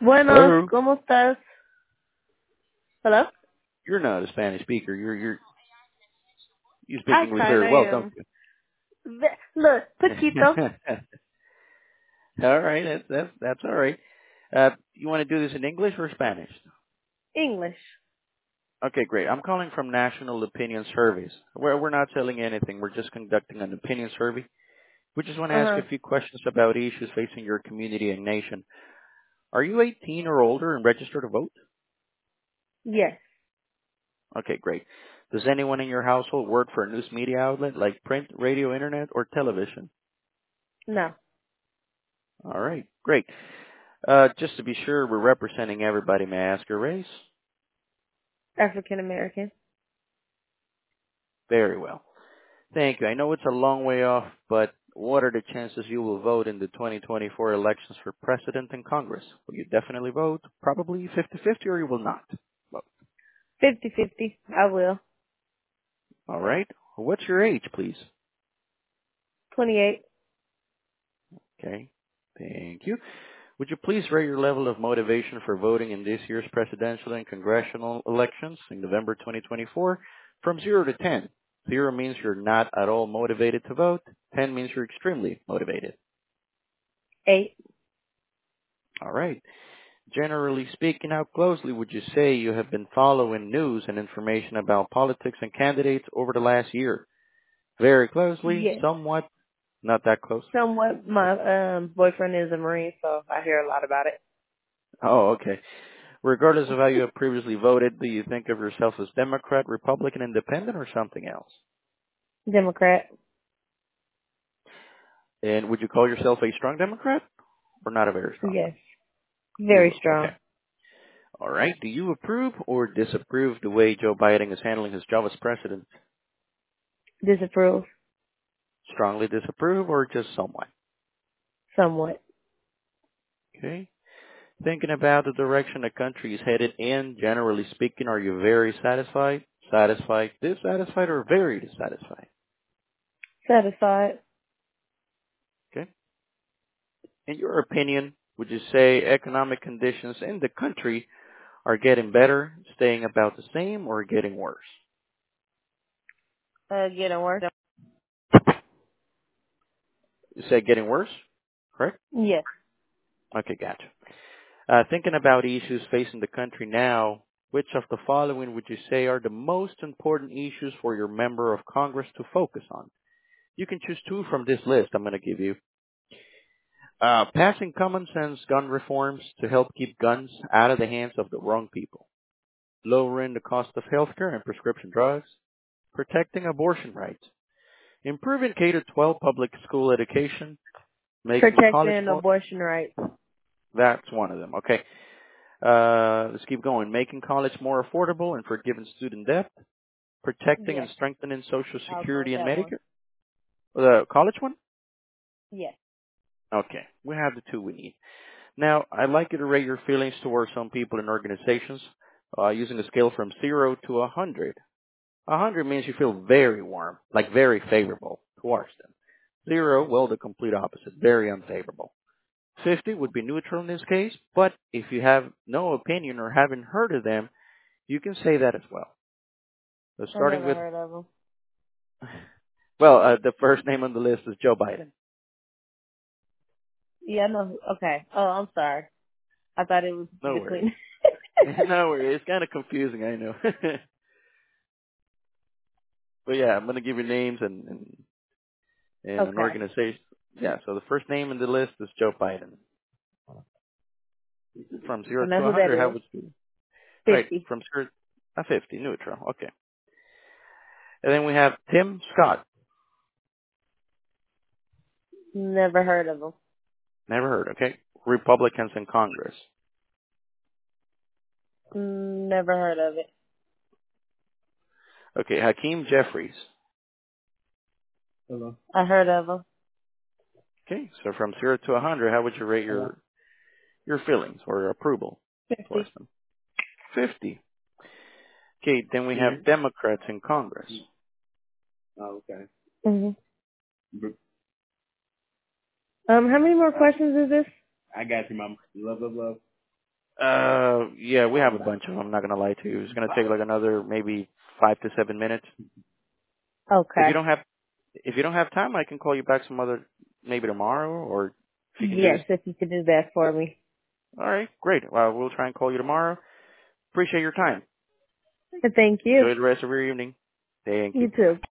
Buenos, Hello. ¿cómo estás? Hello? You're not a Spanish speaker. You speak I English kind very of well, don't am. Look, you? poquito. All right, that's all right. You want to do this in English or Spanish? English. Okay, great. I'm calling from National Opinion Surveys. We're not selling anything. We're just conducting an opinion survey. We just want to ask Uh-huh. a few questions about issues facing your community and nation. Are you 18 or older and registered to vote? Yes. Okay, great. Does anyone in your household work for a news media outlet like print, radio, internet, or television? No. All right, great. Just to be sure we're representing everybody, may I ask your race? African American. Very well. Thank you. I know it's a long way off, but what are the chances you will vote in the 2024 elections for president and Congress? Will you definitely vote? Probably 50-50, or you will not vote. 50-50. I will. All right. What's your age, please? 28. Okay. Thank you. Would you please rate your level of motivation for voting in this year's presidential and congressional elections in November 2024 from 0 to 10? 0 means you're not at all motivated to vote. 10 means you're extremely motivated. 8. All right. Generally speaking, how closely would you say you have been following news and information about politics and candidates over the last year? Very closely, Yes. somewhat, not that close. Somewhat. My boyfriend is a Marine, so I hear a lot about it. Oh, okay. Regardless of how you have previously voted, do you think of yourself as Democrat, Republican, Independent, or something else? Democrat. And would you call yourself a strong Democrat or not a very strong one? Yes. You Very would. Okay. strong. All right. Do you approve or disapprove the way Joe Biden is handling his job as president? Disapprove. Strongly disapprove or just somewhat? Somewhat. Okay. Thinking about the direction the country is headed in, generally speaking, are you very satisfied, satisfied, dissatisfied, or very dissatisfied? Satisfied. Okay. In your opinion, would you say economic conditions in the country are getting better, staying about the same, or getting worse? Getting worse. You say getting worse, correct? Yes. Okay, gotcha. Thinking about issues facing the country now, which of the following would you say are the most important issues for your member of Congress to focus on? You can choose two from this list I'm going to give you. Passing common sense gun reforms to help keep guns out of the hands of the wrong people. Lowering the cost of healthcare and prescription drugs. Protecting abortion rights. Improving K-12 public school education. Making college Protecting more. abortion rights. That's one of them. Okay. Let's keep going. Making college more affordable and forgiving student debt. Protecting and Yes. strengthening Social I'll go with Security and that one. Medicare. The college one? Yes. Okay. We have the two we need. Now, I'd like you to rate your feelings towards some people and organizations using a scale from 0 to 100. 100 means you feel very warm, like very favorable towards them. 0, well, the complete opposite, very unfavorable. 50 would be neutral in this case, but if you have no opinion or haven't heard of them, you can say that as well. So I starting never with, heard of them. well, the first name on the list is Joe Biden. Yeah, I know. Okay. Oh, I'm sorry. I thought it was No worries. between. No worries. It's kind of confusing, I know. But yeah, I'm going to give you names and an Okay. organization. Yeah, so the first name in the list is Joe Biden. From I 0 know to who that 100, how is. would you? Right, 50. from 0 to 50, neutral. Okay. And then we have Tim Scott. Never heard of them. Never heard, okay? Republicans in Congress. Never heard of it. Okay, Hakeem Jeffries. Hello. I heard of them. Okay, so from 0 to 100, how would you rate Hello. your feelings or your approval towards 50. them? 50. Okay, then we Yeah. have Democrats in Congress. Oh, okay. hmm How many more questions is this? I got you, Mama. Love, love, love. Yeah, we have a bunch of them. I'm not gonna lie to you. It's gonna take like another maybe 5 to 7 minutes. If you Okay. don't have, if you don't have time, I can call you back some other, maybe tomorrow, or if you can do this. Yes, if you could do that for me. All right, great. We'll try and call you tomorrow. Appreciate your time. Thank you. Enjoy the rest of your evening. Thank you. You too.